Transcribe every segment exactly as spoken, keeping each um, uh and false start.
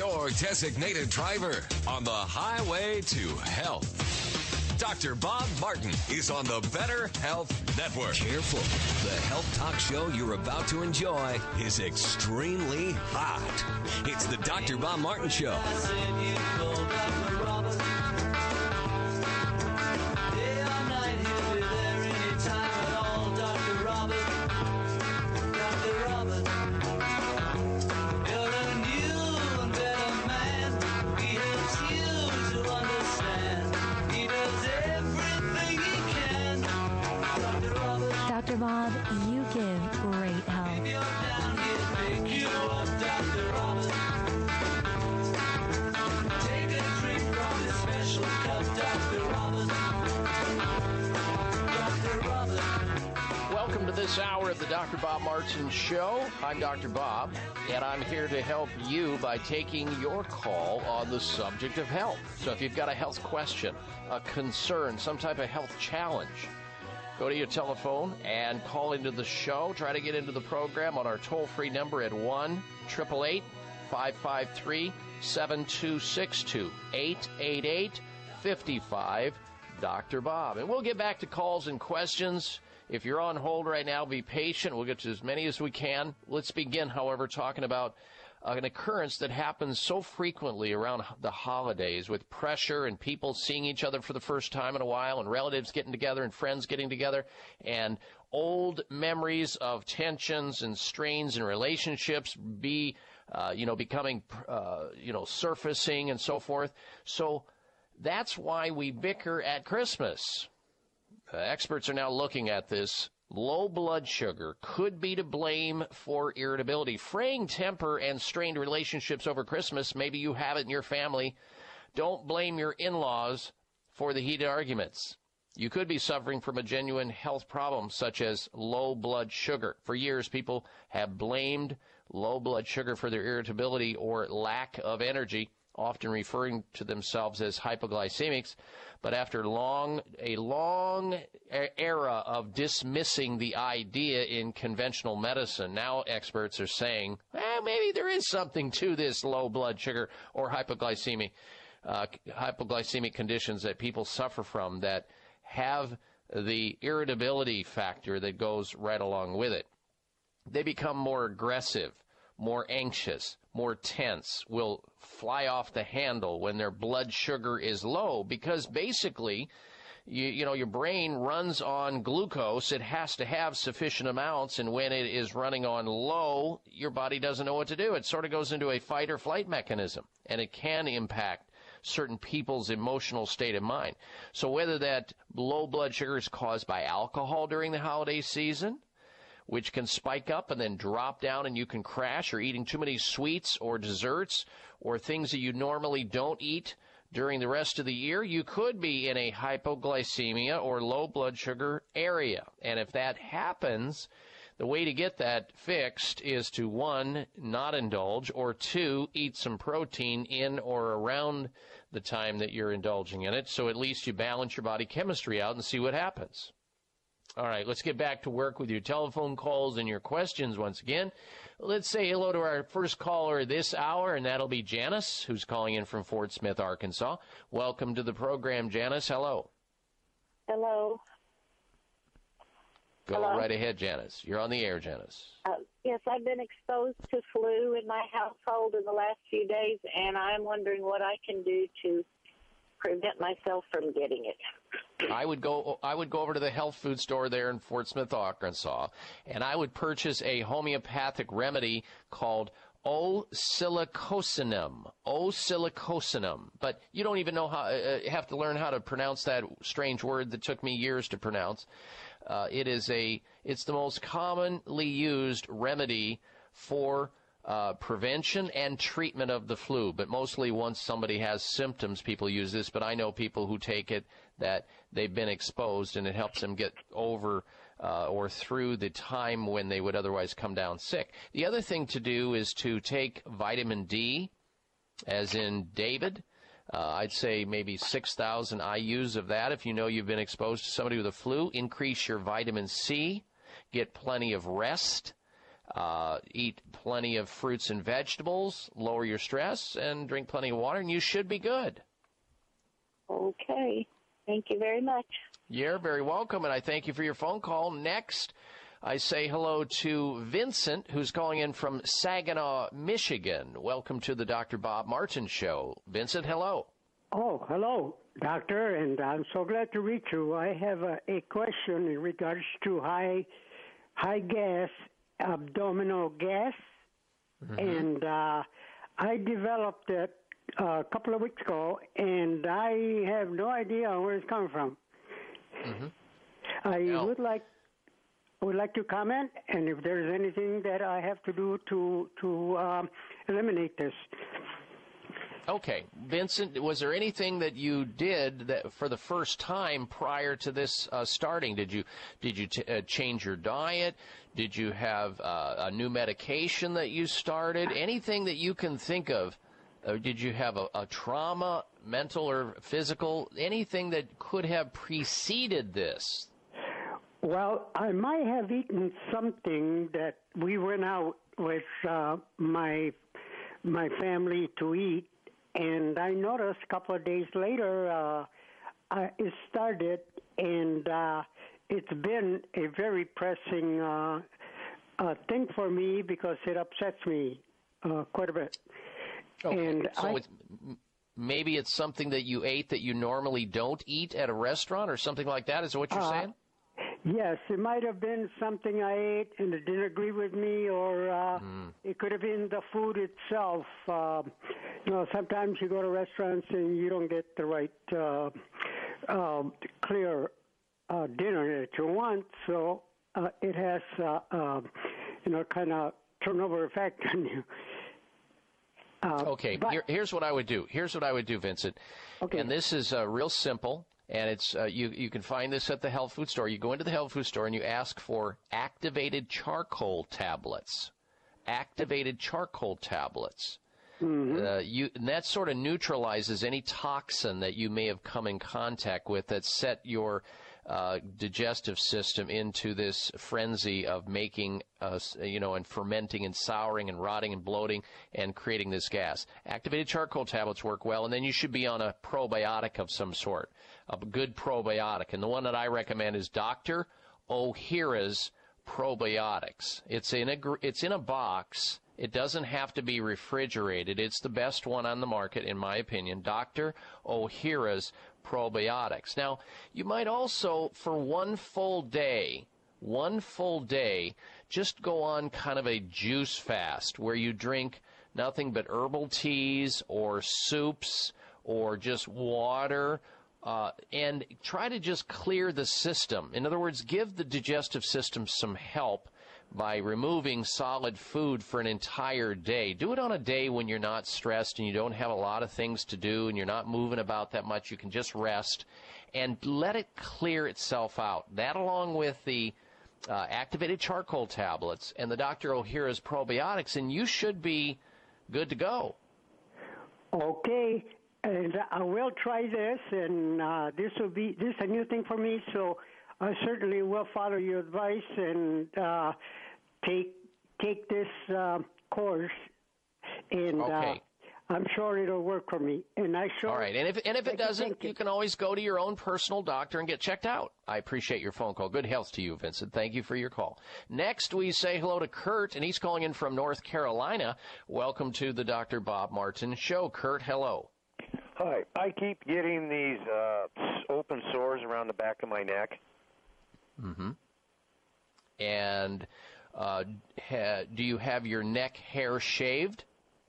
your designated driver on the highway to health. Doctor Bob Martin is on the Better Health Network. Careful. The health talk show you're about to enjoy is extremely hot. It's the Doctor Bob Martin Show. Doctor Bob, you give great help. Welcome to this hour of the Doctor Bob Martin Show. I'm Doctor Bob, and I'm here to help you by taking your call on the subject of health. So if you've got a health question, a concern, some type of health challenge, go to your telephone and call into the show. Try to get into the program on our toll-free number at one eight eight eight, five five three, seven two six two, eight eight eight, five five, Doctor Bob. And we'll get back to calls and questions. If you're on hold right now, be patient. We'll get to as many as we can. Let's begin, however, talking about an occurrence that happens so frequently around the holidays with pressure and people seeing each other for the first time in a while and relatives getting together and friends getting together and old memories of tensions and strains in relationships be, uh, you know, becoming, uh, you know, surfacing and so forth. So that's why we bicker at Christmas. Uh, experts are now looking at this. Low blood sugar could be to blame for irritability. Fraying temper and strained relationships over Christmas. Maybe you have it in your family. Don't blame your in-laws for the heated arguments. You could be suffering from a genuine health problem such as low blood sugar. For years, people have blamed low blood sugar for their irritability or lack of energy, often referring to themselves as hypoglycemics. But after long, a long era of dismissing the idea in conventional medicine, now experts are saying, eh, maybe there is something to this low blood sugar or hypoglycemic, uh, hypoglycemic conditions that people suffer from that have the irritability factor that goes right along with it. They become more aggressive, more anxious, more tense, will fly off the handle when their blood sugar is low because basically, you, you know, your brain runs on glucose. It has to have sufficient amounts, and when it is running on low, your body doesn't know what to do. It sort of goes into a fight or flight mechanism, and it can impact certain people's emotional state of mind. So whether that low blood sugar is caused by alcohol during the holiday season, which can spike up and then drop down and you can crash, or eating too many sweets or desserts or things that you normally don't eat during the rest of the year, you could be in a hypoglycemia or low blood sugar area. And if that happens, the way to get that fixed is to, one, not indulge, or two, eat some protein in or around the time that you're indulging in it, so at least you balance your body chemistry out and see what happens. All right, let's get back to work with your telephone calls and your questions once again. Let's say hello to our first caller this hour, and that'll be Janice, who's calling in from Fort Smith, Arkansas. Welcome to the program, Janice. Hello. Hello. Go Hello? right ahead, Janice. You're on the air, Janice. Uh, yes, I've been exposed to flu in my household in the last few days, and I'm wondering what I can do to prevent myself from getting it. I would go I would go over to the health food store there in Fort Smith, Arkansas, and I would purchase a homeopathic remedy called O-silicosinum. O-silicosinum. But you don't even know how, uh, have to learn how to pronounce that strange word that took me years to pronounce. Uh, it is a, it's the most commonly used remedy for Uh, prevention and treatment of the flu, but mostly once somebody has symptoms, people use this, but I know people who take it that they've been exposed and it helps them get over uh, or through the time when they would otherwise come down sick. The other thing to do is to take vitamin D, as in David. Uh, I'd say maybe six thousand I U's of that if you know you've been exposed to somebody with a flu. Increase your vitamin C. Get plenty of rest. Uh, eat plenty of fruits and vegetables, lower your stress, and drink plenty of water, and you should be good. Okay. Thank you very much. You're very welcome, and I thank you for your phone call. Next, I say hello to Vincent, who's calling in from Saginaw, Michigan. Welcome to the Doctor Bob Martin Show. Vincent, hello. Oh, hello, doctor, and I'm so glad to reach you. I have a, a question in regards to high, high gas, abdominal gas, mm-hmm. and uh, I developed it a couple of weeks ago, and I have no idea where it's coming from. Mm-hmm. I no. would like would like to comment, and if there's anything that I have to do to to um, eliminate this. Okay, Vincent, was there anything that you did that for the first time prior to this uh, starting? Did you did you t- uh, change your diet? Did you have uh, a new medication that you started? Anything that you can think of? Or did you have a, a trauma, mental or physical? Anything that could have preceded this? Well, I might have eaten something that we went out with uh, my my family to eat. And I noticed a couple of days later, uh, I, it started, and uh, it's been a very pressing uh, uh, thing for me because it upsets me uh, quite a bit. Okay. And so I, it's, maybe it's something that you ate that you normally don't eat at a restaurant or something like that? Is that what you're uh, saying? Yes, it might have been something I ate and it didn't agree with me, or uh, mm. it could have been the food itself. Uh, you know, sometimes you go to restaurants and you don't get the right uh, uh, clear uh, dinner that you want, so uh, it has, uh, uh, you know, kind of turnover effect on you. Uh, okay, but, Here, here's what I would do. Here's what I would do, Vincent. Okay. And this is uh, real simple. And it's uh, you, you can find this at the health food store. You go into the health food store and you ask for activated charcoal tablets. Activated charcoal tablets. Mm-hmm. Uh, you, and that sort of neutralizes any toxin that you may have come in contact with that set your uh, digestive system into this frenzy of making, uh, you know, and fermenting and souring and rotting and bloating and creating this gas. Activated charcoal tablets work well, and then you should be on a probiotic of some sort, a good probiotic. And the one that I recommend is Doctor Ohhira's Probiotics. It's in a, it's in a box. It doesn't have to be refrigerated. It's the best one on the market, in my opinion, Doctor Ohhira's Probiotics. Now, you might also, for one full day, one full day, just go on kind of a juice fast where you drink nothing but herbal teas or soups or just water, uh, and try to just clear the system. In other words, give the digestive system some help by removing solid food for an entire day. Do it on a day when you're not stressed and you don't have a lot of things to do and you're not moving about that much. You can just rest and let it clear itself out. That, along with the uh, activated charcoal tablets and the Doctor Ohhira's Probiotics, and you should be good to go. Okay, and I will try this, and uh, this will be this is a new thing for me, so I certainly will follow your advice and uh, take take this uh, course, and okay. uh, I'm sure it'll work for me. And I sure. All right, and if and if it doesn't, you can always go to your own personal doctor and get checked out. I appreciate your phone call. Good health to you, Vincent. Thank you for your call. Next, we say hello to Kurt, and he's calling in from North Carolina. Welcome to the Doctor Bob Martin Show. Kurt, hello. Hi. I keep getting these uh, open sores around the back of my neck. Mm-hmm. And uh, ha, do you have your neck hair shaved?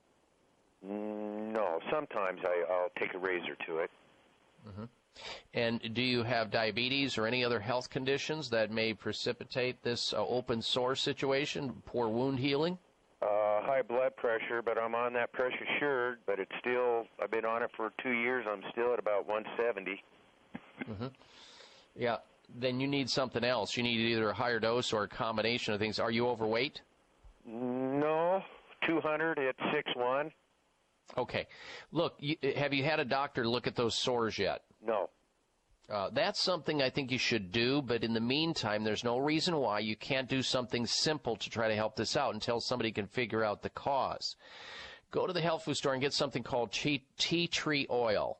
No. Sometimes I, I'll take a razor to it. Mm-hmm. And do you have diabetes or any other health conditions that may precipitate this uh, open sore situation, poor wound healing? Uh, high blood pressure, but I'm on that pressure assured, but it's still, I've been on it for two years. I'm still at about one seventy. Mm-hmm. Yeah. Then you need something else. You need either a higher dose or a combination of things. Are you overweight? No, two hundred at six one. Okay. Look, you, have you had a doctor look at those sores yet? No. Uh, that's something I think you should do, but in the meantime, there's no reason why you can't do something simple to try to help this out until somebody can figure out the cause. Go to the health food store and get something called tea, tea tree oil.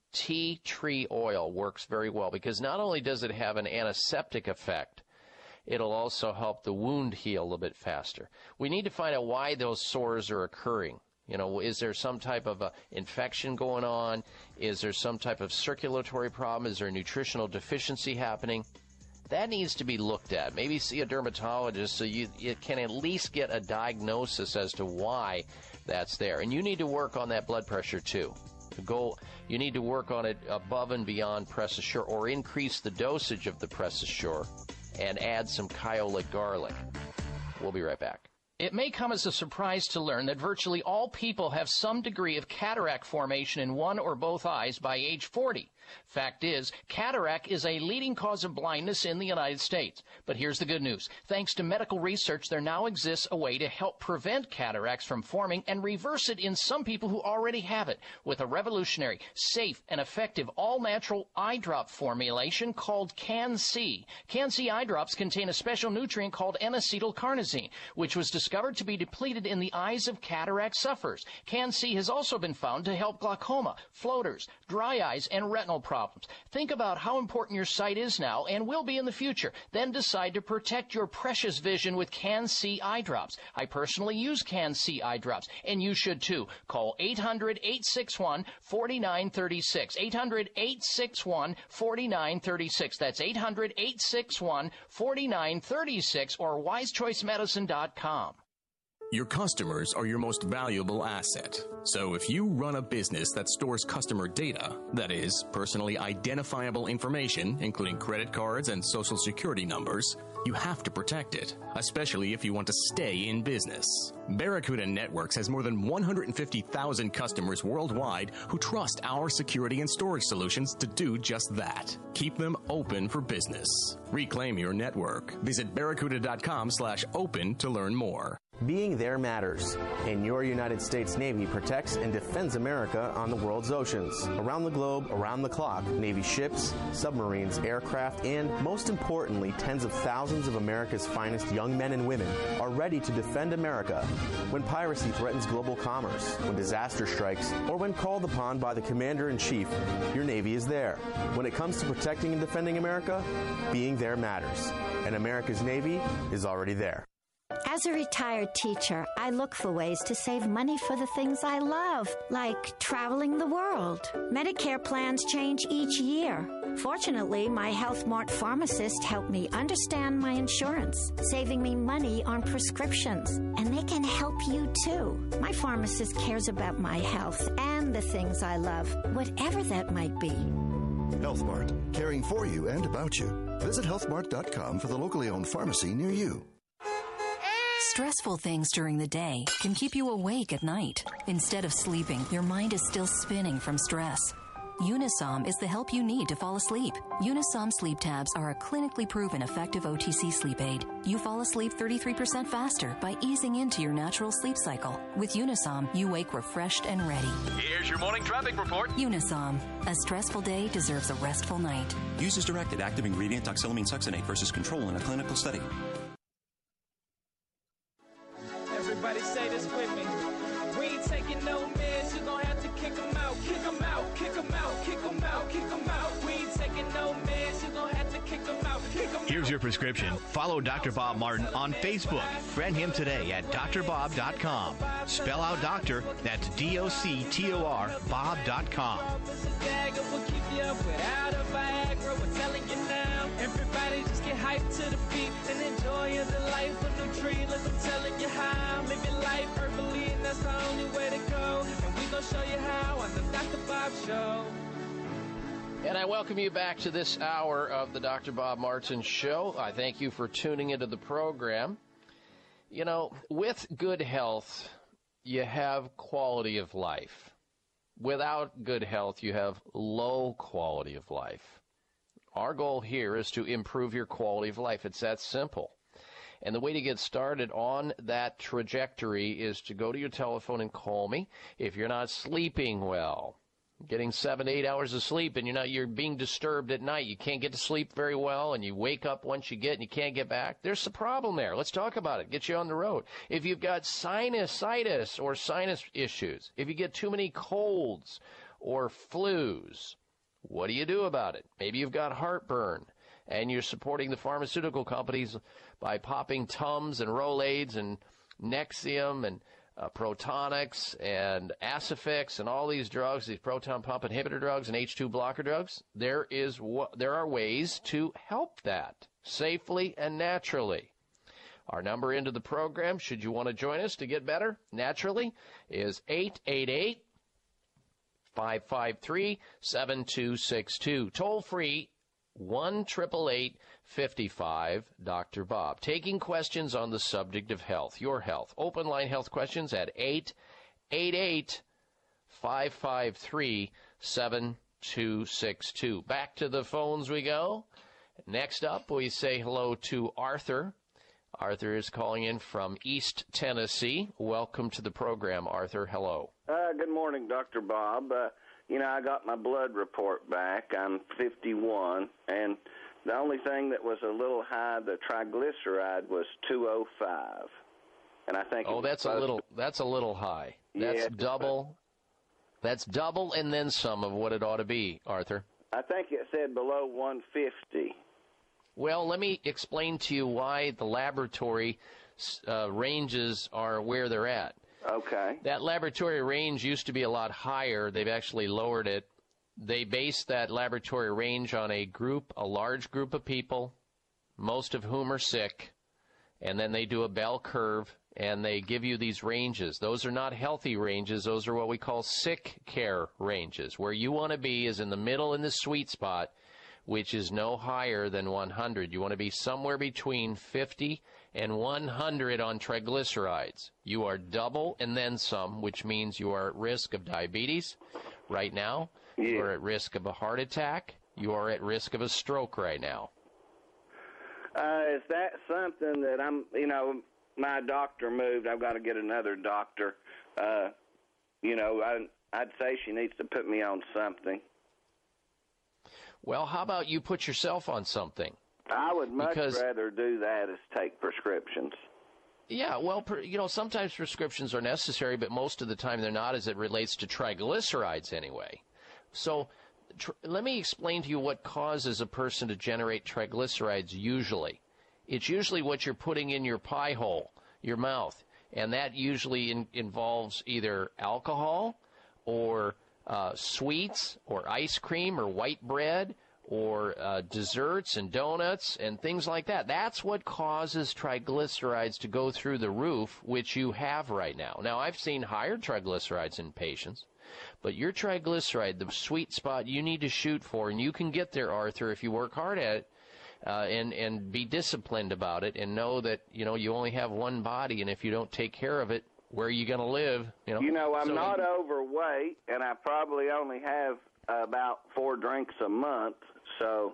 Tea tree oil works very well because not only does it have an antiseptic effect, it'll also help the wound heal a little bit faster. We need to find out why those sores are occurring. You know, is there some type of a infection going on? Is there some type of circulatory problem? Is there a nutritional deficiency happening? That needs to be looked at. Maybe see a dermatologist so you, you can at least get a diagnosis as to why that's there. And you need to work on that blood pressure too. Go, you need to work on it above and beyond Press Assure, or increase the dosage of the Press Assure and add some Kyolic garlic. We'll be right back. It may come as a surprise to learn that virtually all people have some degree of cataract formation in one or both eyes by age forty. Fact is, cataract is a leading cause of blindness in the United States. But here's the good news. Thanks to medical research, there now exists a way to help prevent cataracts from forming and reverse it in some people who already have it with a revolutionary, safe, and effective all-natural eye drop formulation called Can-C. Can-C eye drops contain a special nutrient called N-acetylcarnosine, which was discovered to be depleted in the eyes of cataract sufferers. Can-C has also been found to help glaucoma, floaters, dry eyes, and retinal problems. Think about how important your sight is now and will be in the future. Then decide to protect your precious vision with Can-C eye drops. I personally use Can-C eye drops, and you should too. Call eight hundred, eight six one, four nine three six. eight hundred, eight six one, four nine three six. That's eight hundred, eight six one, four nine three six or wise choice medicine dot com. Your customers are your most valuable asset. So if you run a business that stores customer data, that is, personally identifiable information, including credit cards and social security numbers, you have to protect it, especially if you want to stay in business. Barracuda Networks has more than one hundred fifty thousand customers worldwide who trust our security and storage solutions to do just that. Keep them open for business. Reclaim your network. Visit barracuda.com slash open to learn more. Being there matters, and your United States Navy protects and defends America on the world's oceans. Around the globe, around the clock, Navy ships, submarines, aircraft, and, most importantly, tens of thousands of America's finest young men and women are ready to defend America when piracy threatens global commerce, when disaster strikes, or when called upon by the Commander-in-Chief. Your Navy is there. When it comes to protecting and defending America, being there matters, and America's Navy is already there. As a retired teacher, I look for ways to save money for the things I love, like traveling the world. Medicare plans change each year. Fortunately, my Health Mart pharmacist helped me understand my insurance, saving me money on prescriptions. And they can help you, too. My pharmacist cares about my health and the things I love, whatever that might be. Health Mart, caring for you and about you. Visit health mart dot com for the locally owned pharmacy near you. Stressful things during the day can keep you awake at night. Instead of sleeping, your mind is still spinning from stress. Unisom is the help you need to fall asleep. Unisom sleep tabs are a clinically proven effective O T C sleep aid. You fall asleep thirty-three percent faster by easing into your natural sleep cycle. With Unisom, you wake refreshed and ready. Here's your morning traffic report. Unisom. A stressful day deserves a restful night. Use as directed. Active ingredient doxylamine succinate versus control in a clinical study. Everybody say this with me. We ain't taking no meds, you gon' have to kick them out, kick them out, kick them out, kick them out, kick them out. We ain't taking no meds, you gon' have to kick them out, kick them out. Here's your prescription. Follow Doctor Bob Martin on Facebook. Friend him today at d r bob dot com. Spell out doctor, that's D O C T O R, bob dot com. Everybody just get hyped to the beat and enjoy the life of the tree. Look, I'm telling you how. Live your life herbally, and that's the only way to go. And we gonna show you how on the Doctor Bob Show. And I welcome you back to this hour of the Doctor Bob Martin Show. I thank you for tuning into the program. You know, with good health, you have quality of life. Without good health, you have low quality of life. Our goal here is to improve your quality of life. It's that simple. And the way to get started on that trajectory is to go to your telephone and call me. If you're not sleeping well, getting seven to eight hours of sleep, and you're not, you're being disturbed at night. You can't get to sleep very well, and you wake up once you get and you can't get back. There's a problem there. Let's talk about it. Get you on the road. If you've got sinusitis or sinus issues, if you get too many colds or flus, what do you do about it? Maybe you've got heartburn, and you're supporting the pharmaceutical companies by popping Tums and Rolaids and Nexium and Uh, Protonix and Acifix and all these drugs, these proton pump inhibitor drugs and H two blocker drugs. There is there are ways to help that safely and naturally. Our number into the program, should you want to join us to get better naturally, is eight eight eight, five five three, seven two six two. Toll free, one eight eight eight, five five, Doctor Bob. Taking questions on the subject of health, your health. Open line health questions at eight eight eight, five five three, seven two six two. Back to the phones we go. Next up, we say hello to Arthur. Arthur is calling in from East Tennessee. Welcome to the program, Arthur. Hello. Uh, good morning, Doctor Bob. Uh, you know, I got my blood report back. I'm fifty-one, and the only thing that was a little high, the triglyceride, was two oh five. And I think Oh, that's a little that's a little high. That's Yeah, double. That's double and then some of what it ought to be, Arthur. I think it said below one fifty. Well, let me explain to you why the laboratory uh, ranges are where they're at. Okay. That laboratory range used to be a lot higher. They've actually lowered it. They base that laboratory range on a group, a large group of people, most of whom are sick, and then they do a bell curve, and they give you these ranges. Those are not healthy ranges. Those are what we call sick care ranges. Where you want to be is in the middle in the sweet spot, which is no higher than one hundred. You want to be somewhere between fifty and one hundred on triglycerides. You are double and then some, which means you are at risk of diabetes right now. Yeah. You are at risk of a heart attack. You are at risk of a stroke right now. Uh, is that something that I'm, you know, my doctor moved. I've got to get another doctor. Uh, you know, I, I'd say she needs to put me on something. Well, how about you put yourself on something? I would much because, rather do that as take prescriptions. Yeah, well, you know, sometimes prescriptions are necessary, but most of the time they're not as it relates to triglycerides anyway. So tr- let me explain to you what causes a person to generate triglycerides usually. It's usually what you're putting in your pie hole, your mouth, and that usually in- involves either alcohol or uh, sweets or ice cream or white bread or uh, desserts and donuts and things like that. That's what causes triglycerides to go through the roof, which you have right now. Now, I've seen higher triglycerides in patients, but your triglyceride, the sweet spot you need to shoot for, and you can get there, Arthur, if you work hard at it, uh, and, and be disciplined about it and know that, you know, you only have one body, and if you don't take care of it, where are you going to live? You know, you know I'm so, not overweight, and I probably only have uh, about four drinks a month, so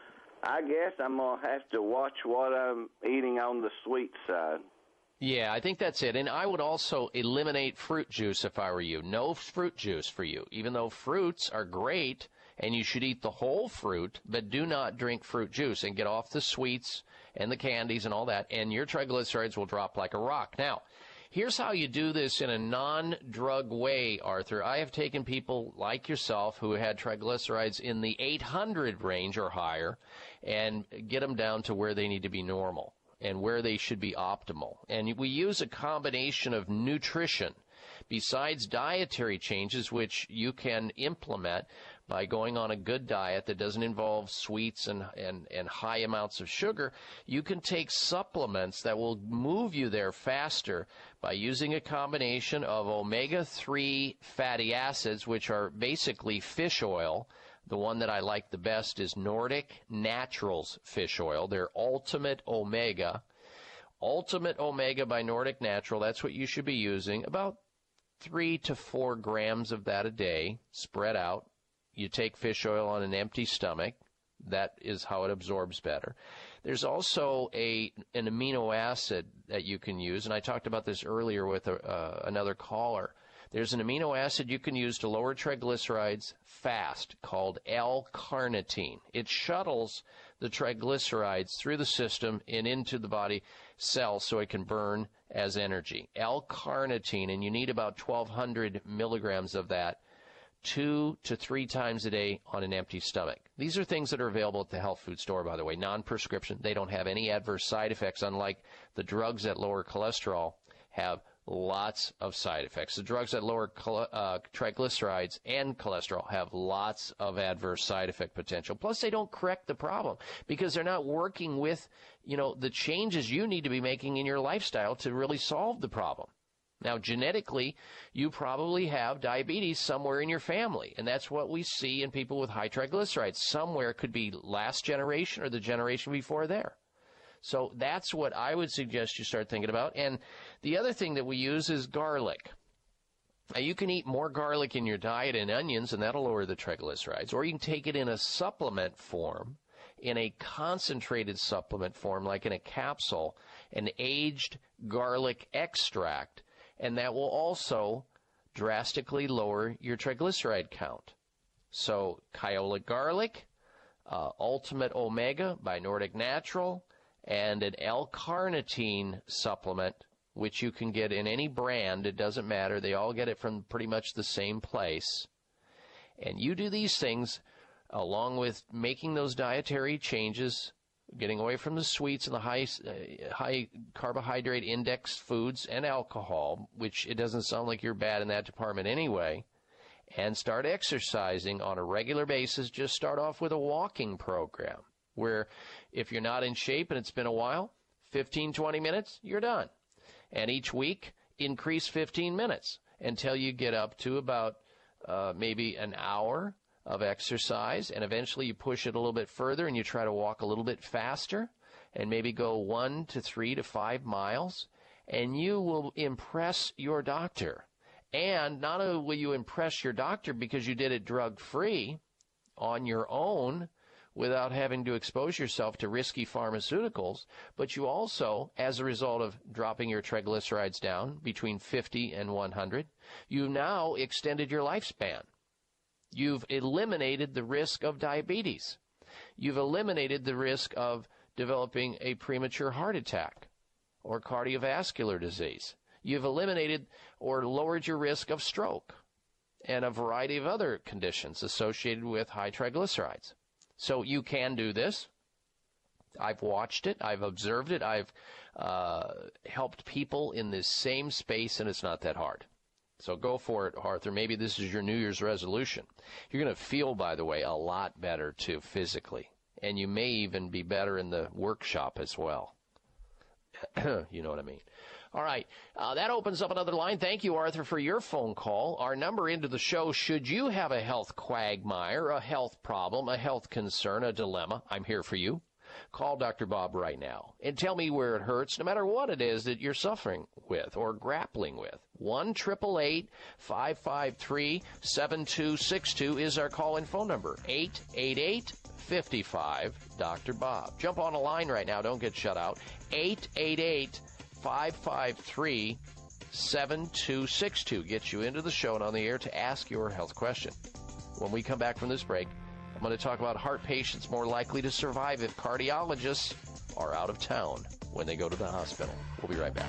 I guess I'm going to have to watch what I'm eating on the sweet side. Yeah, I think that's it. And I would also eliminate fruit juice if I were you. No fruit juice for you, even though fruits are great and you should eat the whole fruit, but do not drink fruit juice and get off the sweets and the candies and all that, and your triglycerides will drop like a rock. Now, here's how you do this in a non-drug way, Arthur. I have taken people like yourself who had triglycerides in the eight hundred range or higher and get them down to where they need to be normal and where they should be optimal. And we use a combination of nutrition besides dietary changes, which you can implement by going on a good diet that doesn't involve sweets and, and, and high amounts of sugar. You can take supplements that will move you there faster by using a combination of omega three fatty acids, which are basically fish oil. The one that I like the best is Nordic Naturals fish oil. They're Ultimate Omega. Ultimate Omega by Nordic Natural, that's what you should be using. About three to four grams of that a day, spread out. You take fish oil on an empty stomach. That is how it absorbs better. There's also a an amino acid that you can use, and I talked about this earlier with a, uh, another caller. There's an amino acid you can use to lower triglycerides fast called L-carnitine. It shuttles the triglycerides through the system and into the body cells so it can burn as energy. L-carnitine, and you need about twelve hundred milligrams of that two to three times a day on an empty stomach. These are things that are available at the health food store, by the way, non-prescription. They don't have any adverse side effects, unlike the drugs that lower cholesterol have lots of side effects. The drugs that lower uh, triglycerides and cholesterol have lots of adverse side effect potential. Plus, they don't correct the problem because they're not working with, you know, the changes you need to be making in your lifestyle to really solve the problem. Now, genetically, you probably have diabetes somewhere in your family, and that's what we see in people with high triglycerides. Somewhere it could be last generation or the generation before there. So that's what I would suggest you start thinking about. And the other thing that we use is garlic. Now, you can eat more garlic in your diet and onions, and that'll lower the triglycerides. Or you can take it in a supplement form, in a concentrated supplement form, like in a capsule, an aged garlic extract, and that will also drastically lower your triglyceride count. So Kyolic Garlic, uh, Ultimate Omega by Nordic Natural, and an L-carnitine supplement, which you can get in any brand. It doesn't matter. They all get it from pretty much the same place. And you do these things along with making those dietary changes, getting away from the sweets and the high, uh, high carbohydrate index foods and alcohol, which it doesn't sound like you're bad in that department anyway, and start exercising on a regular basis. Just start off with a walking program, where if you're not in shape and it's been a while, fifteen, twenty minutes, you're done. And each week, increase fifteen minutes until you get up to about uh, maybe an hour of exercise, and eventually you push it a little bit further and you try to walk a little bit faster and maybe go one to three to five miles, and you will impress your doctor. And not only will you impress your doctor because you did it drug-free on your own, without having to expose yourself to risky pharmaceuticals, but you also, as a result of dropping your triglycerides down between fifty and one hundred, you've now extended your lifespan. You've eliminated the risk of diabetes. You've eliminated the risk of developing a premature heart attack or cardiovascular disease. You've eliminated or lowered your risk of stroke and a variety of other conditions associated with high triglycerides. So you can do this. I've watched it. I've observed it. I've uh, helped people in this same space, and it's not that hard. So go for it, Arthur. Maybe this is your New Year's resolution. You're going to feel, by the way, a lot better, too, physically. And you may even be better in the workshop as well. You know what I mean. All right, uh, that opens up another line. Thank you, Arthur, for your phone call. Our number into the show, should you have a health quagmire, a health problem, a health concern, a dilemma, I'm here for you. Call Doctor Bob right now and tell me where it hurts, no matter what it is that you're suffering with or grappling with. one eight eight eight, five five three, seven two six two is our call-in phone number, eight eight eight, five five, Doctor Bob. Jump on a line right now. Don't get shut out. eight eight eight, five five three, seven two six two gets you into the show and on the air to ask your health question. When we come back from this break, I'm going to talk about heart patients more likely to survive if cardiologists are out of town when they go to the hospital. We'll be right back.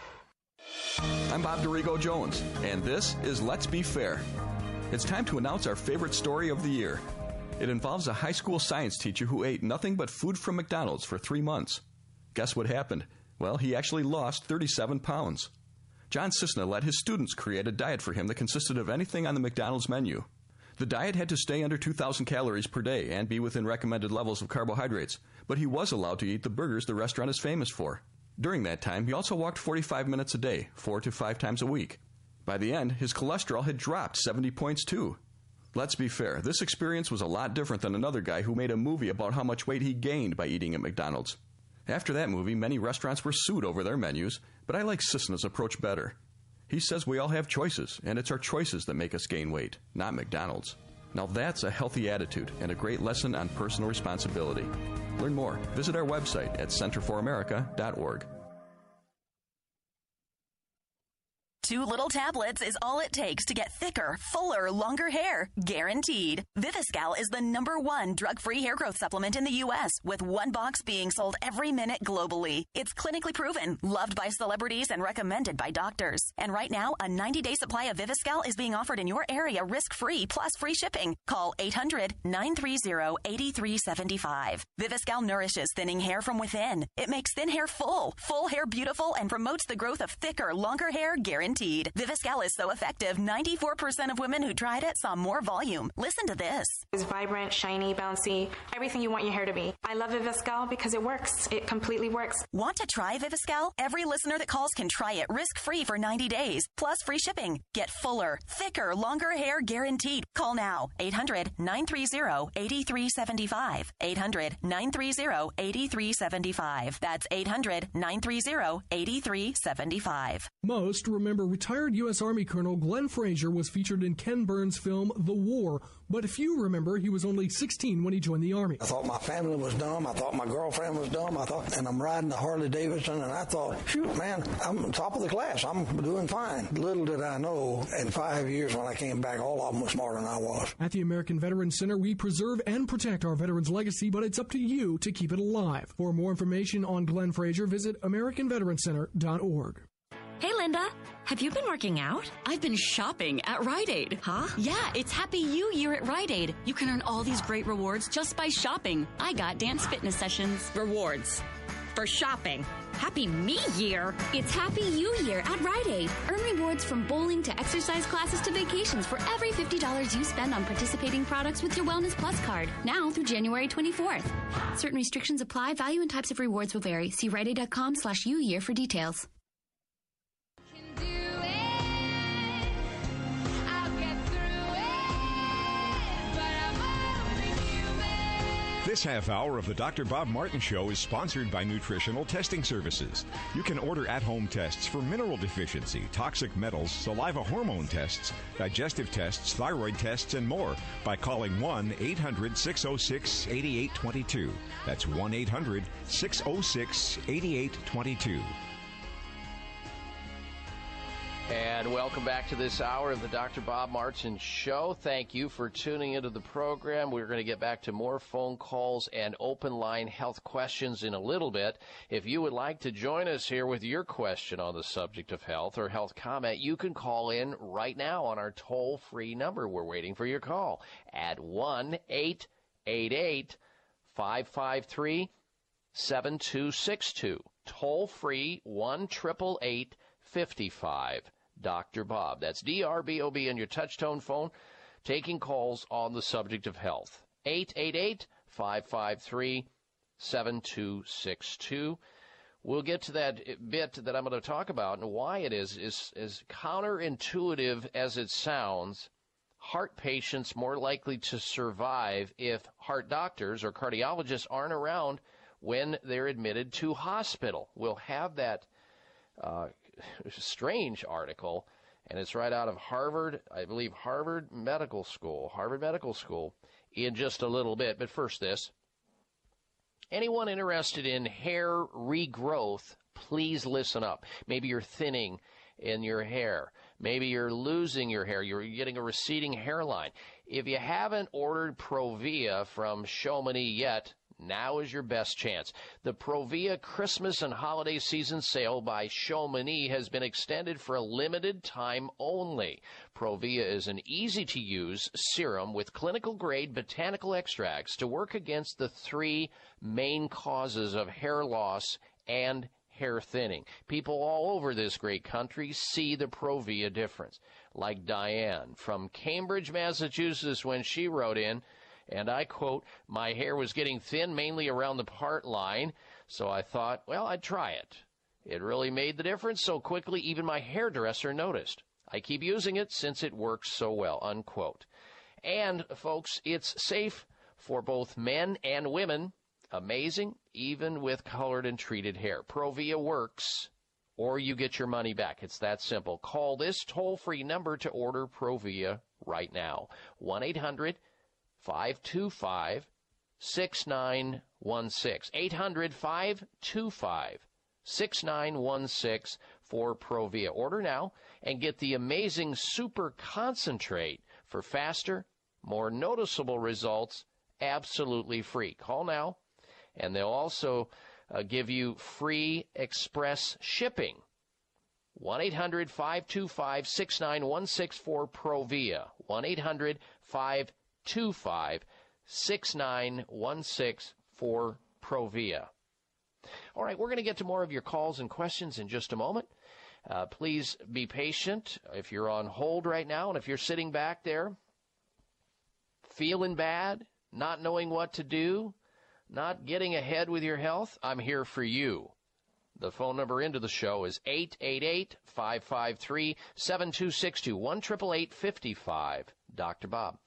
I'm Bob DeRigo Jones, and this is Let's Be Fair. It's time to announce our favorite story of the year. It involves a high school science teacher who ate nothing but food from McDonald's for three months. Guess what happened? Well, he actually lost thirty-seven pounds. John Cisna let his students create a diet for him that consisted of anything on the McDonald's menu. The diet had to stay under two thousand calories per day and be within recommended levels of carbohydrates, but he was allowed to eat the burgers the restaurant is famous for. During that time, he also walked forty-five minutes a day, four to five times a week. By the end, his cholesterol had dropped seventy points too. Let's be fair, this experience was a lot different than another guy who made a movie about how much weight he gained by eating at McDonald's. After that movie, many restaurants were sued over their menus, but I like Cisna's approach better. He says we all have choices, and it's our choices that make us gain weight, not McDonald's. Now that's a healthy attitude and a great lesson on personal responsibility. Learn more. Visit our website at center for america dot org. Two little tablets is all it takes to get thicker, fuller, longer hair, guaranteed. Viviscal is the number one drug-free hair growth supplement in the U S, with one box being sold every minute globally. It's clinically proven, loved by celebrities, and recommended by doctors. And right now, a ninety-day supply of Viviscal is being offered in your area risk-free plus free shipping. Call eight hundred, nine three zero, eight three seven five. Viviscal nourishes thinning hair from within. It makes thin hair full, full hair beautiful, and promotes the growth of thicker, longer hair guaranteed. Viviscal is so effective, ninety-four percent of women who tried it saw more volume. Listen to this. It's vibrant, shiny, bouncy, everything you want your hair to be. I love Viviscal because it works. It completely works. Want to try Viviscal? Every listener that calls can try it risk-free for ninety days, plus free shipping. Get fuller, thicker, longer hair guaranteed. Call now. eight hundred, nine three zero, eight three seven five. eight hundred, nine three zero, eight three seven five. That's eight hundred, nine three zero, eight three seven five. Most remember retired U S Army Colonel Glenn Frazier was featured in Ken Burns' film The War, but if you remember, he was only sixteen when he joined the Army. I thought my family was dumb. I thought my girlfriend was dumb. I thought, and I'm riding the Harley Davidson, and I thought, shoot, man, I'm top of the class. I'm doing fine. Little did I know, in five years when I came back, all of them were smarter than I was. At the American Veterans Center, we preserve and protect our veterans' legacy, but it's up to you to keep it alive. For more information on Glenn Frazier, visit american veterans center dot org. Hey, Linda. Have you been working out? I've been shopping at Rite Aid. Huh? Yeah, it's Happy You Year at Rite Aid. You can earn all these great rewards just by shopping. I got dance fitness sessions. Rewards. For shopping. Happy Me Year. It's Happy You Year at Rite Aid. Earn rewards from bowling to exercise classes to vacations for every fifty dollars you spend on participating products with your Wellness Plus card. Now through January twenty-fourth. Certain restrictions apply. Value and types of rewards will vary. See rite aid dot com slash U year for details. This half hour of the Doctor Bob Martin Show is sponsored by Nutritional Testing Services. You can order at-home tests for mineral deficiency, toxic metals, saliva hormone tests, digestive tests, thyroid tests, and more by calling one eight hundred, six oh six, eight eight two two. That's one eight hundred, six oh six, eight eight two two. And welcome back to this hour of the Doctor Bob Martin Show. Thank you for tuning into the program. We're going to get back to more phone calls and open line health questions in a little bit. If you would like to join us here with your question on the subject of health or health comment, you can call in right now on our toll-free number. We're waiting for your call at one eight eight eight, five five three, seven two six two. Toll-free one eight eight eight, five five. Doctor Bob. That's D R B O B on your touch-tone phone, taking calls on the subject of health. eight eight eight, five five three, seven two six two. We'll get to that bit that I'm going to talk about and why it is, is as counterintuitive as it sounds. Heart patients more likely to survive if heart doctors or cardiologists aren't around when they're admitted to hospital. We'll have that uh, strange article, and it's right out of Harvard, I believe Harvard Medical School, Harvard Medical School, in just a little bit. But first this, anyone interested in hair regrowth, please listen up. Maybe you're thinning in your hair. Maybe you're losing your hair. You're getting a receding hairline. If you haven't ordered Provia from Chamonix yet, now is your best chance. The Provia Christmas and holiday season sale by Chamonix has been extended for a limited time only. Provia is an easy-to-use serum with clinical-grade botanical extracts to work against the three main causes of hair loss and hair thinning. People all over this great country see the Provia difference, like Diane from Cambridge, Massachusetts, when she wrote in, and I quote, "My hair was getting thin mainly around the part line, so I thought, well, I'd try it. It really made the difference so quickly even my hairdresser noticed. I keep using it since it works so well," unquote. And, folks, it's safe for both men and women. Amazing, even with colored and treated hair. Provia works, or you get your money back. It's that simple. Call this toll-free number to order Provia right now. one eight hundred, five two five, six nine one six. eight hundred, five two five, six nine one six four Provia. Order now and get the amazing super concentrate for faster, more noticeable results absolutely free. Call now, and they'll also uh, give you free express shipping. one eight hundred five two five six nine one six for Provia. one eight hundred five two five six nine one six for Provia. All right, we're going to get to more of your calls and questions in just a moment. Uh, please be patient if you're on hold right now, and if you're sitting back there feeling bad, not knowing what to do, not getting ahead with your health, I'm here for you. The phone number into the show is eight eight eight, five five three, seven two six two, one eight eight eight, five five, Doctor Bob.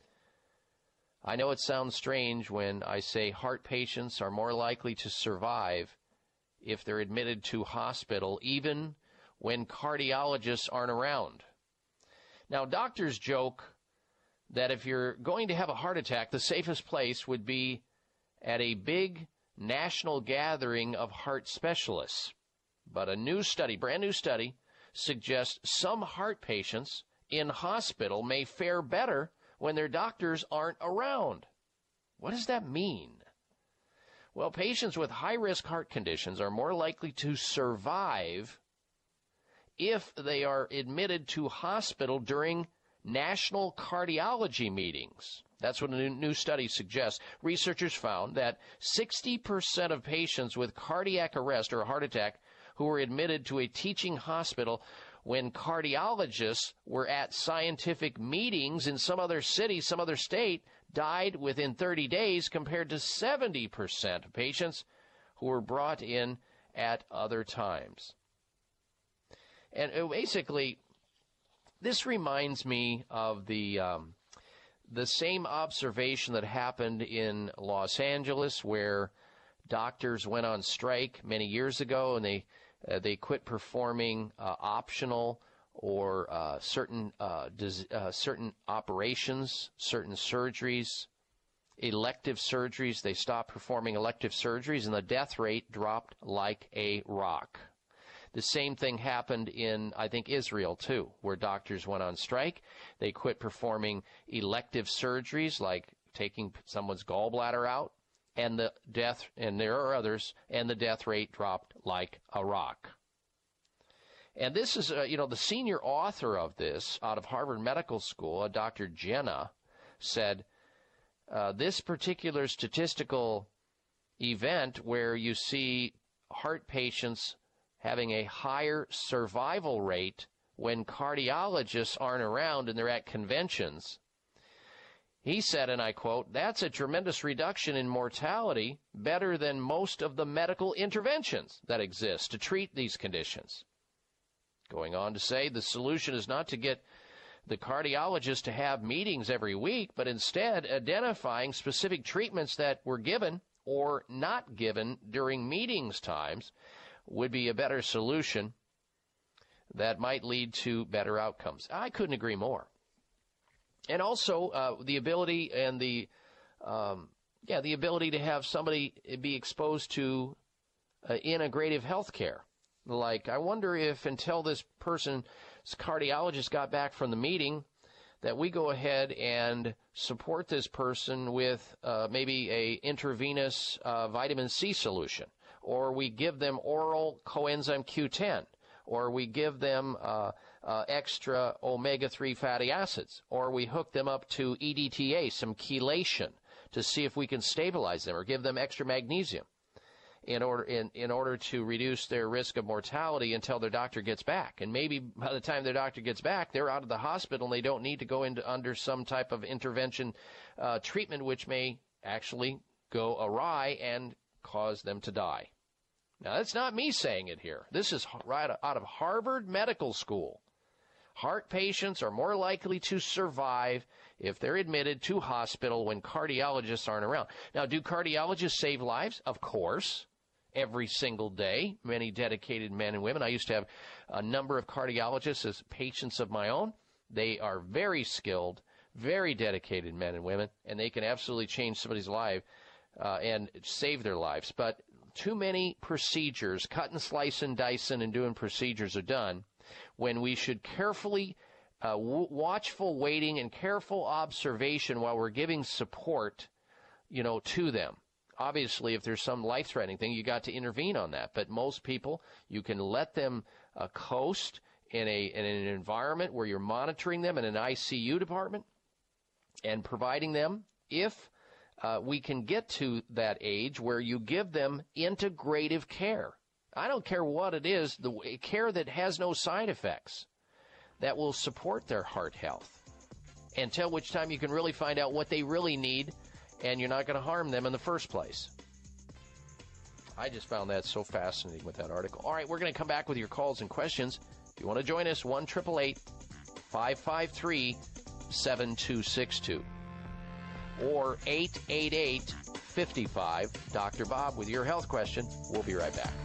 I know it sounds strange when I say heart patients are more likely to survive if they're admitted to hospital, even when cardiologists aren't around. Now, doctors joke that if you're going to have a heart attack, the safest place would be at a big national gathering of heart specialists. But a new study, brand new study, suggests some heart patients in hospital may fare better when their doctors aren't around. What does that mean? Well, patients with high-risk heart conditions are more likely to survive if they are admitted to hospital during national cardiology meetings. That's what a new, new study suggests. Researchers found that sixty percent of patients with cardiac arrest or a heart attack who were admitted to a teaching hospital when cardiologists were at scientific meetings in some other city, some other state, died within thirty days compared to seventy percent of patients who were brought in at other times. And basically, this reminds me of the um, the same observation that happened in Los Angeles, where doctors went on strike many years ago, and they uh, they quit performing uh, optional or uh, certain uh, des- uh, certain operations, certain surgeries, elective surgeries. They stopped performing elective surgeries, and the death rate dropped like a rock. The same thing happened in, I think, Israel, too, where doctors went on strike. They quit performing elective surgeries, like taking someone's gallbladder out, and the death, and there are others, and the death rate dropped like a rock. And this is, uh, you know, the senior author of this out of Harvard Medical School, Doctor Jenna, said, uh, this particular statistical event where you see heart patients having a higher survival rate when cardiologists aren't around and they're at conventions. He said, and I quote, "That's a tremendous reduction in mortality, better than most of the medical interventions that exist to treat these conditions." Going on to say, the solution is not to get the cardiologist to have meetings every week, but instead identifying specific treatments that were given or not given during meetings times would be a better solution that might lead to better outcomes. I couldn't agree more. And also uh, the ability and the um, yeah the ability to have somebody be exposed to uh, integrative health care. Like, I wonder if until this person's cardiologist got back from the meeting, that we go ahead and support this person with uh, maybe a intravenous uh, vitamin C solution, or we give them oral coenzyme Q ten, or we give them uh, uh, extra omega three fatty acids, or we hook them up to E D T A, some chelation, to see if we can stabilize them, or give them extra magnesium in order in, in order to reduce their risk of mortality until their doctor gets back. And maybe by the time their doctor gets back, they're out of the hospital and they don't need to go into under some type of intervention uh, treatment, which may actually go awry and cause them to die. Now, that's not me saying it here. This is right out of Harvard Medical School. Heart patients are more likely to survive if they're admitted to hospital when cardiologists aren't around. Now, do cardiologists save lives? Of course. Every single day, many dedicated men and women. I used to have a number of cardiologists as patients of my own. They are very skilled, very dedicated men and women, and they can absolutely change somebody's life uh, and save their lives. But too many procedures, cutting, slicing, dicing, and doing procedures are done when we should carefully, uh, w- watchful waiting and careful observation while we're giving support, you know, to them. Obviously, if there's some life-threatening thing, you got to intervene on that. But most people, you can let them uh, coast in a in an environment where you're monitoring them in an I C U department and providing them, if uh, we can get to that age where you give them integrative care. I don't care what it is, the care that has no side effects, that will support their heart health, until which time you can really find out what they really need, and you're not going to harm them in the first place. I just found that so fascinating with that article. All right, we're going to come back with your calls and questions. If you want to join us, one eight eight eight, five five three, seven two six two or eight eight eight, five five, Doctor Bob with your health question. We'll be right back.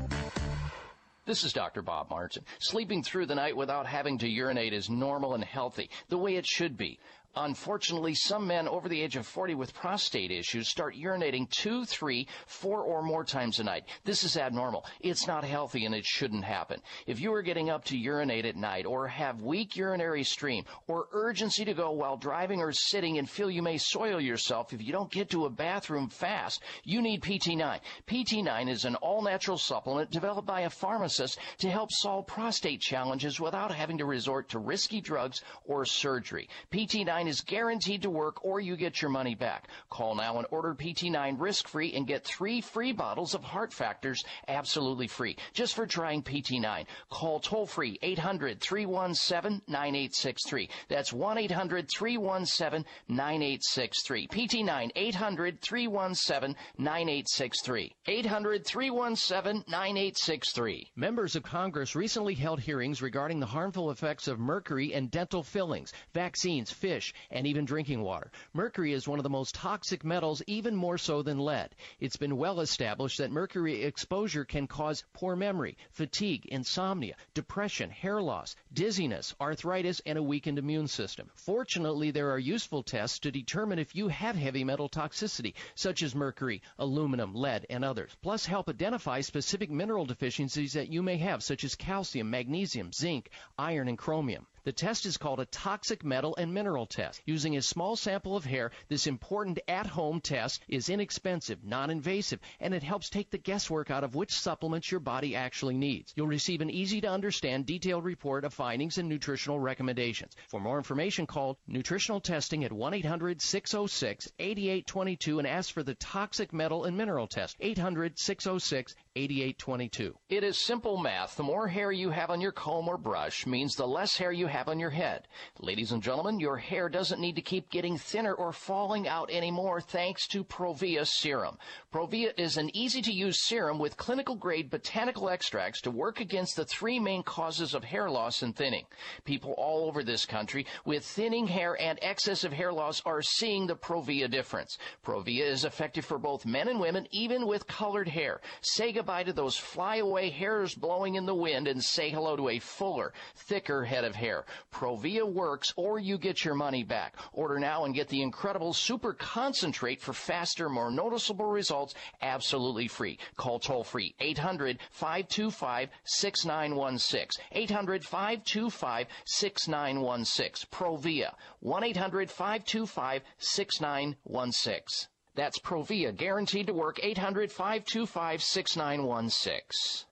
This is Doctor Bob Martin. Sleeping through the night without having to urinate is normal and healthy, the way it should be. Unfortunately, some men over the age of forty with prostate issues start urinating two, three, four or more times a night. This is abnormal. It's not healthy, and it shouldn't happen. If you are getting up to urinate at night or have weak urinary stream or urgency to go while driving or sitting and feel you may soil yourself if you don't get to a bathroom fast, you need P T nine. P T nine is an all-natural supplement developed by a pharmacist to help solve prostate challenges without having to resort to risky drugs or surgery. P T nine is guaranteed to work, or you get your money back. Call now and order P T nine risk-free and get three free bottles of Heart Factors absolutely free just for trying P T nine. Call toll-free eight hundred, three one seven, nine eight six three. That's one eight hundred, three one seven, nine eight six three. P T nine, eight hundred, three one seven, nine eight six three. eight hundred, three one seven, nine eight six three. Members of Congress recently held hearings regarding the harmful effects of mercury and dental fillings, vaccines, fish, and even drinking water. Mercury is one of the most toxic metals, even more so than lead. It's been well established that mercury exposure can cause poor memory, fatigue, insomnia, depression, hair loss, dizziness, arthritis, and a weakened immune system. Fortunately, there are useful tests to determine if you have heavy metal toxicity, such as mercury, aluminum, lead, and others, plus help identify specific mineral deficiencies that you may have, such as calcium, magnesium, zinc, iron, and chromium. The test is called a toxic metal and mineral test. Using a small sample of hair, this important at-home test is inexpensive, non-invasive, and it helps take the guesswork out of which supplements your body actually needs. You'll receive an easy-to-understand, detailed report of findings and nutritional recommendations. For more information, call Nutritional Testing at one eight hundred, six oh six, eight eight two two and ask for the toxic metal and mineral test. eight hundred, six oh six, eight eight two two. It is simple math. The more hair you have on your comb or brush means the less hair you have on your head. Ladies and gentlemen, your hair doesn't need to keep getting thinner or falling out anymore thanks to Provia Serum. Provia is an easy-to-use serum with clinical-grade botanical extracts to work against the three main causes of hair loss and thinning. People all over this country with thinning hair and excessive hair loss are seeing the Provia difference. Provia is effective for both men and women, even with colored hair. Say goodbye to those flyaway hairs blowing in the wind and say hello to a fuller, thicker head of hair. Provia works, or you get your money back. Order now and get the incredible super concentrate for faster, more noticeable results absolutely free. Call toll-free eight hundred, five two five, six nine one six. eight hundred, five two five, six nine one six. Provia. one eight hundred, five two five, six nine one six. That's Provia, guaranteed to work. eight hundred, five two five, six nine one six.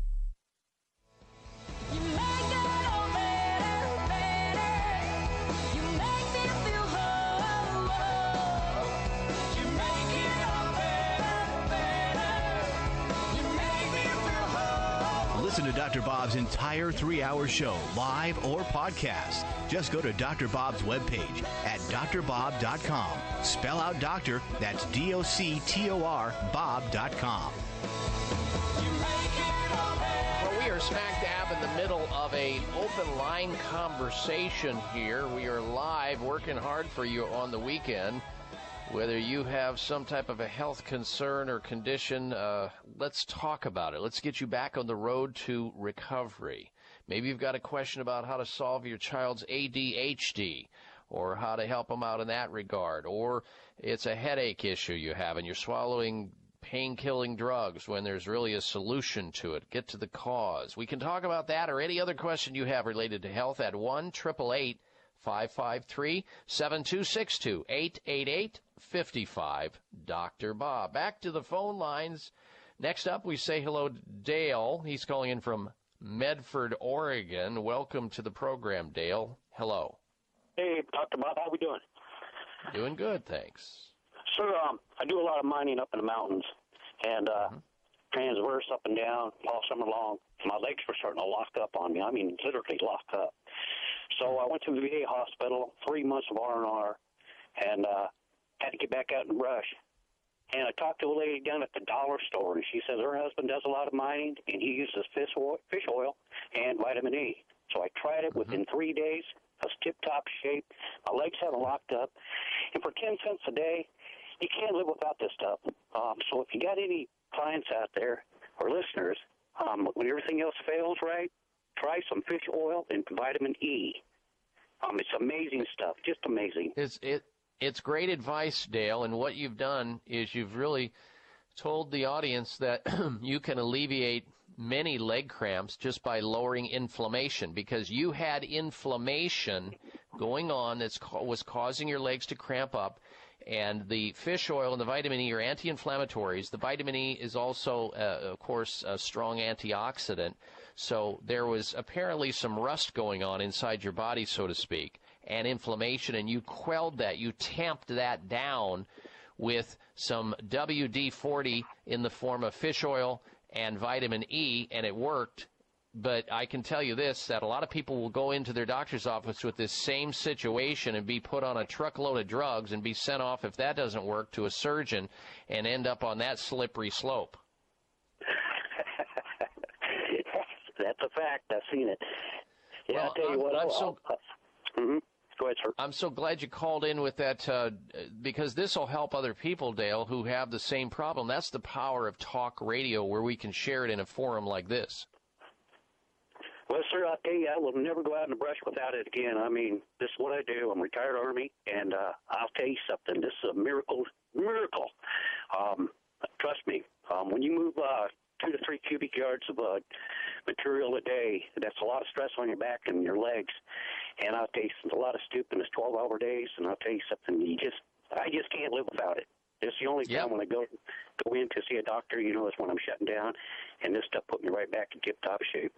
Listen to Doctor Bob's entire three-hour show, live or podcast. Just go to Doctor Bob's webpage at d r bob dot com. Spell out doctor, that's D O C T O R, bob dot com. Well, we are smack dab in the middle of a open line conversation here. We are live, working hard for you on the weekend. Whether you have some type of a health concern or condition, uh, let's talk about it. Let's get you back on the road to recovery. Maybe you've got a question about how to solve your child's A D H D or how to help them out in that regard. Or it's a headache issue you have and you're swallowing pain-killing drugs when there's really a solution to it. Get to the cause. We can talk about that or any other question you have related to health at one eight eight eight, five five three, seven two six two, eight eight eight, five five, Doctor Bob. Back to the phone lines. Next up, we say hello to Dale. He's calling in from Medford, Oregon. Welcome to the program, Dale. Hello. Hey, Doctor Bob, how we doing? Doing good, thanks. Sir, um, I do a lot of mining up in the mountains, and uh, mm-hmm. transverse up and down all summer long. My legs were starting to lock up on me. I mean, literally lock up. So I went to the V A hospital, three months of R and R, and uh, had to get back out and brush. And I talked to a lady down at the dollar store, and she says her husband does a lot of mining, and he uses fish oil, fish oil and vitamin E. So I tried it. Within three days, I was tip-top shape. My legs haven't locked up. And for ten cents a day, you can't live without this stuff. Um, so if you got any clients out there or listeners, um, when everything else fails, right, try some fish oil and vitamin E. Um, it's amazing stuff, just amazing. It's it. It's great advice, Dale, and what you've done is you've really told the audience that you can alleviate many leg cramps just by lowering inflammation, because you had inflammation going on that was causing your legs to cramp up, and the fish oil and the vitamin E are anti-inflammatories. The vitamin E is also, uh, of course, a strong antioxidant, so there was apparently some rust going on inside your body, so to speak, and inflammation, and you quelled that. You tamped that down with some W D forty in the form of fish oil and vitamin E, and it worked. But I can tell you this, that a lot of people will go into their doctor's office with this same situation and be put on a truckload of drugs and be sent off, if that doesn't work, to a surgeon and end up on that slippery slope. That's a fact. I've seen it. Yeah, well, I'll tell you what. I'm I'll, so, I'll, mm-hmm. Go ahead, sir. I'm so glad you called in with that, uh, because this will help other people, Dale, who have the same problem. That's the power of talk radio, where we can share it in a forum like this. Well, sir, I'll tell you, I will never go out in the brush without it again. I mean, this is what I do. I'm a retired Army, and uh, I'll tell you something. This is a miracle, miracle. Um, trust me, um, when you move uh, two to three cubic yards of uh, material a day, that's a lot of stress on your back and your legs. And I'll tell you, a lot of stooping is twelve-hour days, and I'll tell you something, you just, I just can't live without it. It's the only yep. time when I go go in to see a doctor, you know, is when I'm shutting down, and this stuff put me right back in tip-top shape.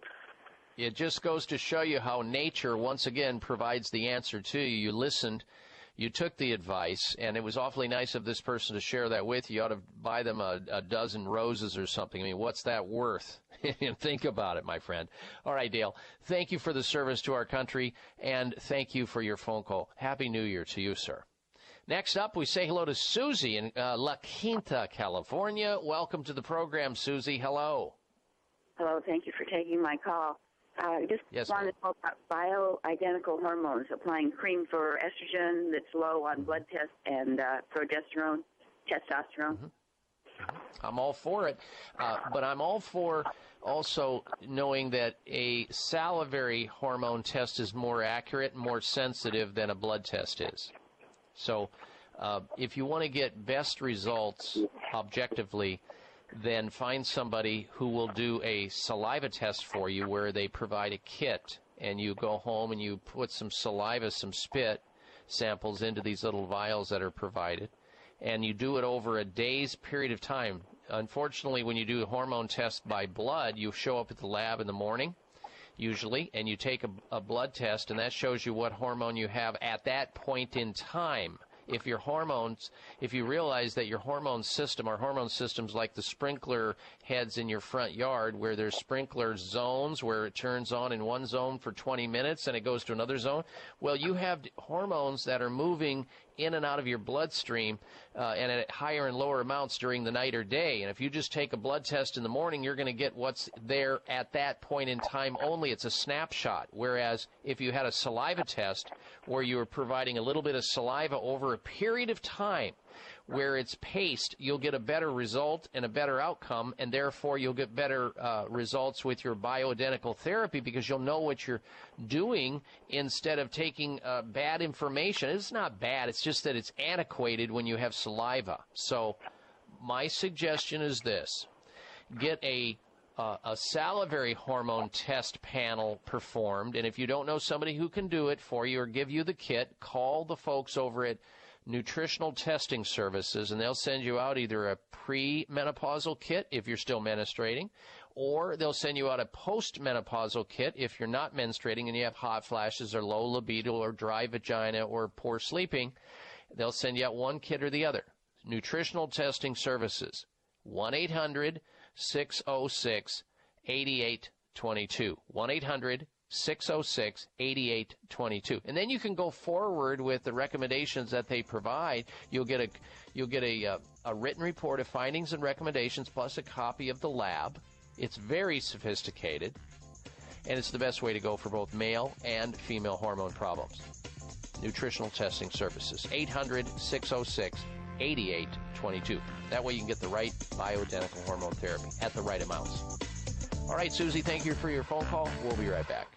It just goes to show you how nature, once again, provides the answer to you. You listened, you took the advice, and it was awfully nice of this person to share that with you. You ought to buy them a, a dozen roses or something. I mean, what's that worth? Think about it, my friend. All right, Dale, thank you for the service to our country, and thank you for your phone call. Happy New Year to you, sir. Next up, we say hello to Susie in uh, La Quinta, California. Welcome to the program, Susie. Hello. Hello. Thank you for taking my call. I uh, just yes, wanted to talk about bioidentical hormones, applying cream for estrogen that's low on blood tests and uh, progesterone, testosterone. Mm-hmm. I'm all for it, uh, but I'm all for also knowing that a salivary hormone test is more accurate and more sensitive than a blood test is. So uh, if you want to get best results objectively, then find somebody who will do a saliva test for you, where they provide a kit, and you go home and you put some saliva, some spit samples into these little vials that are provided, and you do it over a day's period of time. Unfortunately, when you do a hormone test by blood, you show up at the lab in the morning, usually, and you take a, a blood test, and that shows you what hormone you have at that point in time. If your hormones, if you realize that your hormone system, our hormone systems like the sprinkler heads in your front yard, where there's sprinkler zones where it turns on in one zone for twenty minutes and it goes to another zone, well, you have hormones that are moving in and out of your bloodstream uh, and at higher and lower amounts during the night or day. And if you just take a blood test in the morning, you're going to get what's there at that point in time only. It's a snapshot. Whereas if you had a saliva test where you were providing a little bit of saliva over a period of time where it's paced, you'll get a better result and a better outcome, and therefore you'll get better uh, results with your bioidentical therapy, because you'll know what you're doing instead of taking uh, bad information. It's not bad, it's just that it's antiquated when you have saliva. So my suggestion is this. Get a uh, a salivary hormone test panel performed, and if you don't know somebody who can do it for you or give you the kit, call the folks over at Nutritional Testing Services, and they'll send you out either a pre-menopausal kit if you're still menstruating, or they'll send you out a post-menopausal kit if you're not menstruating and you have hot flashes or low libido or dry vagina or poor sleeping. They'll send you out one kit or the other. Nutritional Testing Services, one eight hundred, six oh six, eight eight two two, one eight hundred, six oh six, eight eight two two. And then you can go forward with the recommendations that they provide. You'll get a you'll get a, a, a written report of findings and recommendations plus a copy of the lab. It's very sophisticated, and it's the best way to go for both male and female hormone problems. Nutritional Testing Services, eight hundred, six oh six, eight eight two two. That way you can get the right bioidentical hormone therapy at the right amounts. All right, Susie, thank you for your phone call. We'll be right back.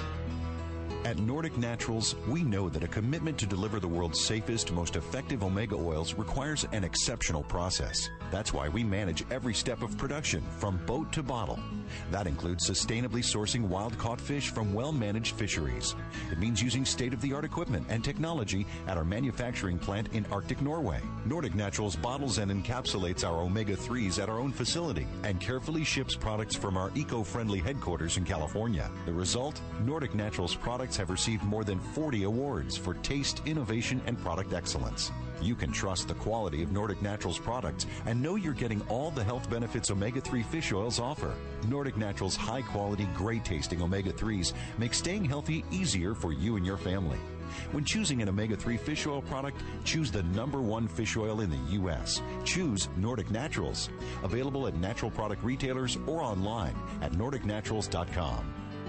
At Nordic Naturals, we know that a commitment to deliver the world's safest, most effective omega oils requires an exceptional process. That's why we manage every step of production, from boat to bottle. That includes sustainably sourcing wild-caught fish from well-managed fisheries. It means using state-of-the-art equipment and technology at our manufacturing plant in Arctic Norway. Nordic Naturals bottles and encapsulates our omega threes at our own facility and carefully ships products from our eco-friendly headquarters in California. The result? Nordic Naturals products have received more than forty awards for taste, innovation, and product excellence. You can trust the quality of Nordic Naturals products and know you're getting all the health benefits omega three fish oils offer. Nordic Naturals high-quality, great-tasting omega threes make staying healthy easier for you and your family. When choosing an omega three fish oil product, choose the number one fish oil in the U S Choose Nordic Naturals. Available at natural product retailers or online at nordic naturals dot com.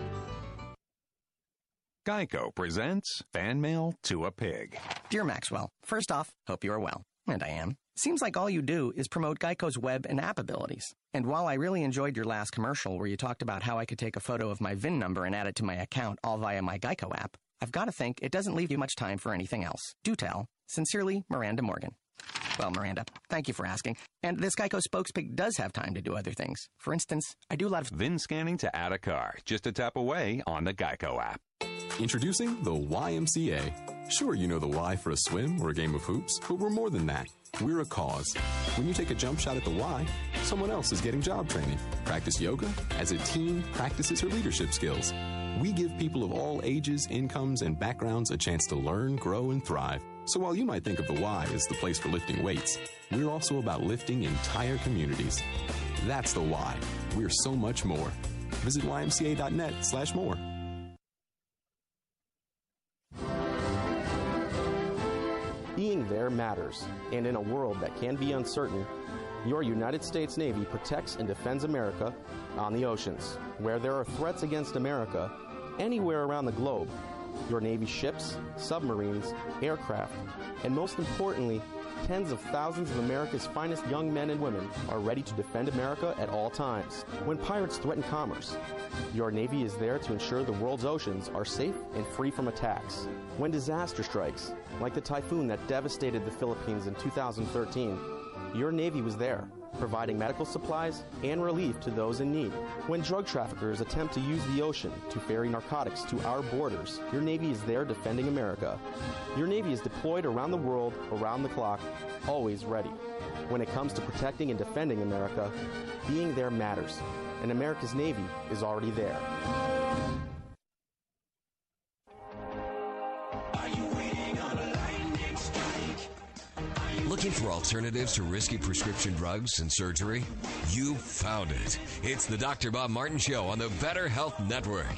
Geico presents Fan Mail to a Pig. Dear Maxwell, first off, hope you are well. And I am. Seems like all you do is promote Geico's web and app abilities. And while I really enjoyed your last commercial where you talked about how I could take a photo of my V I N number and add it to my account all via my Geico app, I've got to think it doesn't leave you much time for anything else. Do tell. Sincerely, Miranda Morgan. Well, Miranda, thank you for asking. And this Geico spokespig does have time to do other things. For instance, I do a lot of V I N scanning to add a car, just a tap away on the Geico app. Introducing the Y M C A. Sure, you know the Y for a swim or a game of hoops, but we're more than that. We're a cause. When you take a jump shot at the Y, someone else is getting job training. Practice yoga as a team practices her leadership skills. We give people of all ages, incomes, and backgrounds a chance to learn, grow, and thrive. So while you might think of the Y as the place for lifting weights, we're also about lifting entire communities. That's the Y. We're so much more. Visit Y M C A dot net slash more. Being there matters, and in a world that can be uncertain, your United States Navy protects and defends America on the oceans. Where there are threats against America, anywhere around the globe, your Navy ships, submarines, aircraft, and most importantly, tens of thousands of America's finest young men and women are ready to defend America at all times. When pirates threaten commerce, your Navy is there to ensure the world's oceans are safe and free from attacks. When disaster strikes, like the typhoon that devastated the Philippines in two thousand thirteen, your Navy was there, providing medical supplies and relief to those in need. When drug traffickers attempt to use the ocean to ferry narcotics to our borders, your Navy is there defending America. Your Navy is deployed around the world, around the clock, always ready. When it comes to protecting and defending America, being there matters, and America's Navy is already there. Looking for alternatives to risky prescription drugs and surgery? You found it. It's the Doctor Bob Martin Show on the Better Health Network.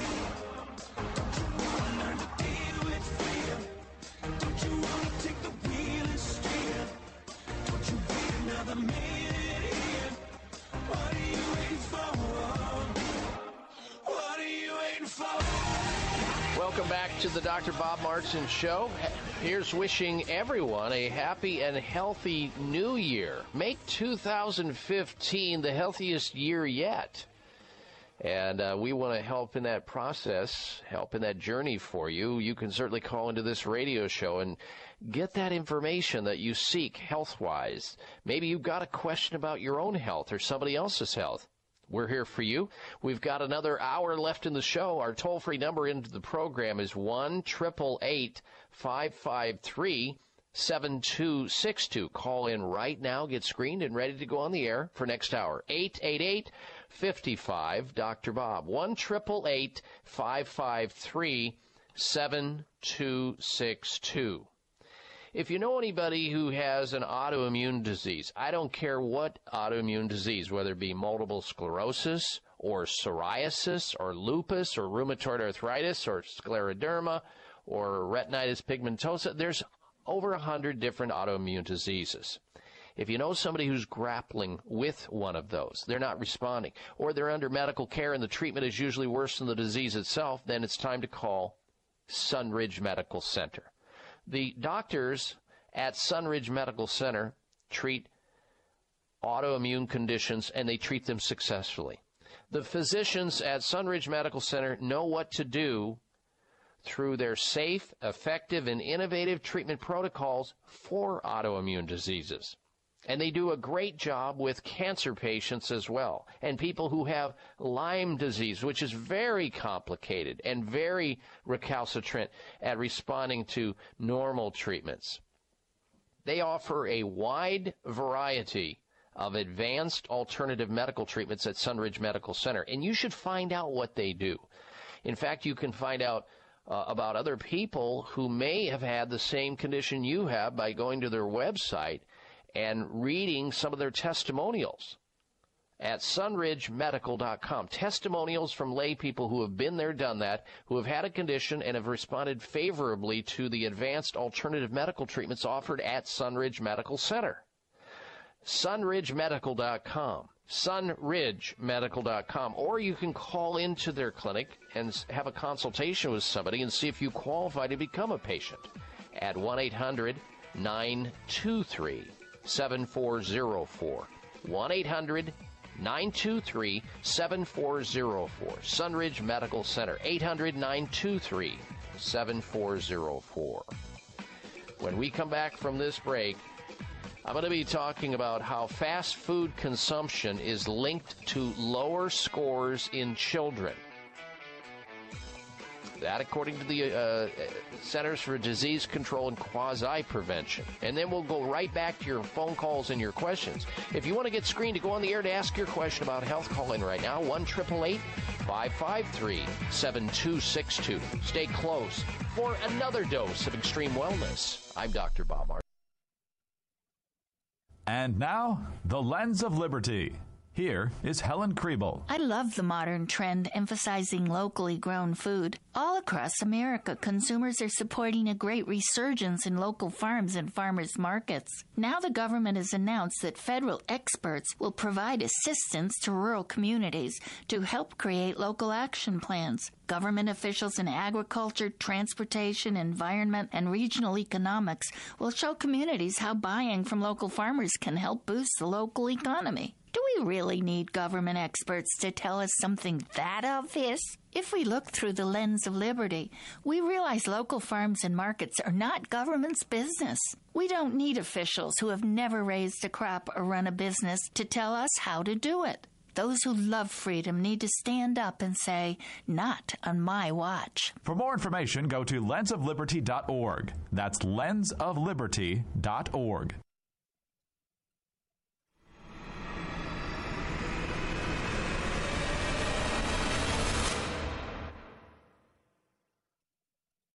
Welcome back to the Doctor Bob Martin Show. Here's wishing everyone a happy and healthy new year. Make two thousand fifteen the healthiest year yet. And uh, we want to help in that process, help in that journey for you. You can certainly call into this radio show and get that information that you seek health-wise. Maybe you've got a question about your own health or somebody else's health. We're here for you. We've got another hour left in the show. Our toll-free number into the program is one eight eight eight, five five three, seven two six two. Call in right now. Get screened and ready to go on the air for next hour. eight eight eight, five five, Doctor Bob. one eight eight eight, five five three, seven two six two. If you know anybody who has an autoimmune disease, I don't care what autoimmune disease, whether it be multiple sclerosis or psoriasis or lupus or rheumatoid arthritis or scleroderma or retinitis pigmentosa, there's over a hundred different autoimmune diseases. If you know somebody who's grappling with one of those, they're not responding, or they're under medical care and the treatment is usually worse than the disease itself, then it's time to call Sunridge Medical Center. The doctors at Sunridge Medical Center treat autoimmune conditions, and they treat them successfully. The physicians at Sunridge Medical Center know what to do through their safe, effective, and innovative treatment protocols for autoimmune diseases. And they do a great job with cancer patients as well, and people who have Lyme disease, which is very complicated and very recalcitrant at responding to normal treatments. They offer a wide variety of advanced alternative medical treatments at Sunridge Medical Center, and you should find out what they do. In fact, you can find out uh, about other people who may have had the same condition you have by going to their website and reading some of their testimonials at sunridge medical dot com. Testimonials from lay people who have been there, done that, who have had a condition and have responded favorably to the advanced alternative medical treatments offered at Sunridge Medical Center. sunridge medical dot com. sunridge medical dot com. Or you can call into their clinic and have a consultation with somebody and see if you qualify to become a patient at one eight hundred nine two three seven four zero four. one eight hundred nine two three seven four zero four. Sunridge Medical Center, eight hundred nine two three seven four zero four. When we come back from this break, I'm going to be talking about how fast food consumption is linked to lower scores in children. That according to the uh, Centers for Disease Control and Quasi-Prevention. And then we'll go right back to your phone calls and your questions. If you want to get screened to go on the air to ask your question about health, call in right now, one eight eight eight, five five three, seven two six two. Stay close for another dose of extreme wellness. I'm Doctor Bob Martin. And now, the Lens of Liberty. Here is Helen Kriebel. I love the modern trend emphasizing locally grown food. All across America, consumers are supporting a great resurgence in local farms and farmers markets. Now the government has announced that federal experts will provide assistance to rural communities to help create local action plans. Government officials in agriculture, transportation, environment, and regional economics will show communities how buying from local farmers can help boost the local economy. Do we really need government experts to tell us something that obvious? If we look through the lens of liberty, we realize local farms and markets are not government's business. We don't need officials who have never raised a crop or run a business to tell us how to do it. Those who love freedom need to stand up and say, not on my watch. For more information, go to lens of liberty dot org. That's lens of liberty dot org.